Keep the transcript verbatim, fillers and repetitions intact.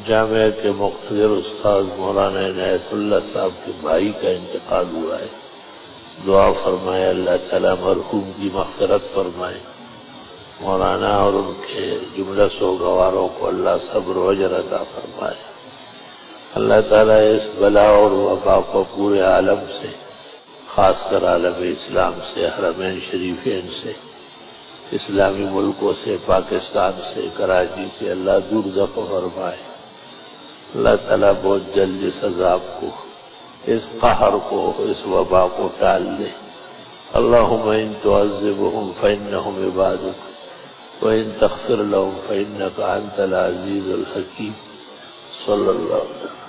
जामिया के मुक़्तदिर उस्ताद मौलाना इनायतुल्लाह साहब के भाई का इंतकाल हुआ है। दुआ फरमाए अल्लाह ताला मरहूम की मग़फ़िरत फरमाए। मौलाना और उनके जुमला सोगवारों को अल्लाह सब्र व अजर अता फरमाए। अल्लाह ताला इस बला और वबा को पूरे आलम से, खासकर आलम इस्लाम से, हरमैन शरीफैन से, इस्लामी मुल्कों से, पाकिस्तान से, कराची से अल्लाह दूर दफ़ा फरमाए। अल्लाह ताला बहुत जल्द इस अज़ाब को, इस कहर को, इस वबा को टाल दे। अल्लाहुम्मा इन तुअज़्ज़िबहुम फ़इन्नहुम इबादुक व इन तग़फ़िर लहुम फ़इन्नका अंतल अज़ीज़ुल हकीम। सल्लल्लाहु अलैहि वसल्लम।